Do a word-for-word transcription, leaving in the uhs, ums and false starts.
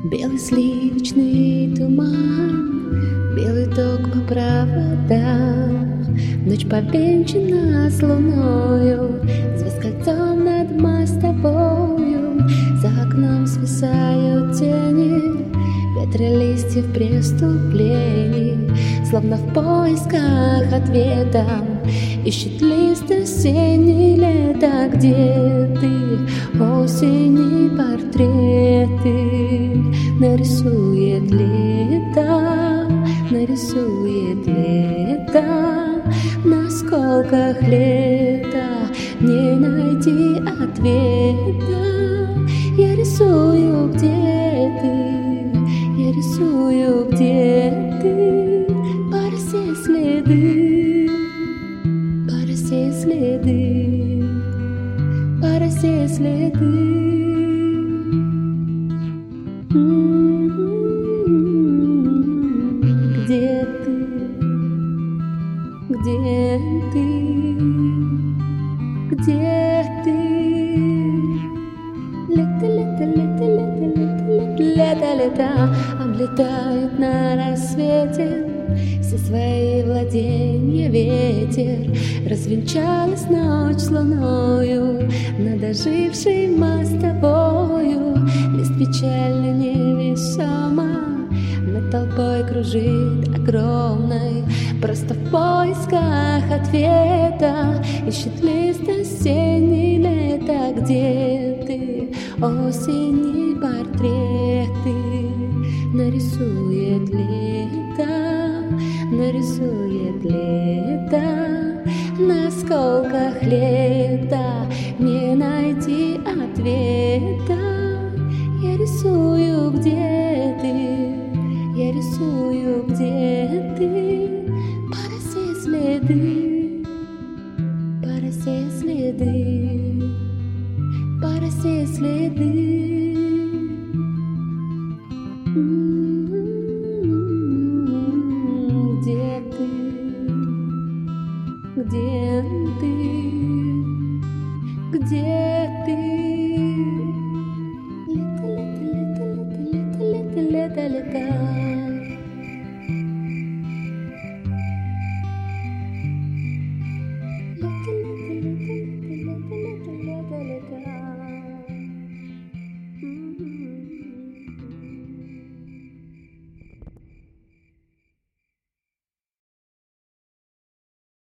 Белый сливочный туман, белый ток по проводам. Ночь повенчана с луною, звезд кольцом над мостовою. За окном свисают тени, ветры листьев преступлений. Словно в поисках ответа ищет лист осенний лето. Где ты, осенней портреты нарисует лето, нарисует лето. На осколках лета не найти ответа. Я рисую, где ты, я рисую, где ты. По росе следы, по росе следы, по росе следы. Где ты, где ты, где ты? Лето, лето, лето, лето, лето, лето, лето, лето облетают на рассвете все свои владения. Ветер развенчалась ночь с луною над ожившей мостовою. Лист печально невесомо над толпой кружит огромной, просто в поисках ответа ищет лист осенний лето. Где ты, осенние портреты нарисует лето, нарисует лето. На осколках лета не найти ответа. Я рисую, где ты, я рисую, где ты. По росе следы, по росе следы, по росе следы. Где ты, где ты, где ты? Лето, лето, лето, лето, лето, лето, лето, лето.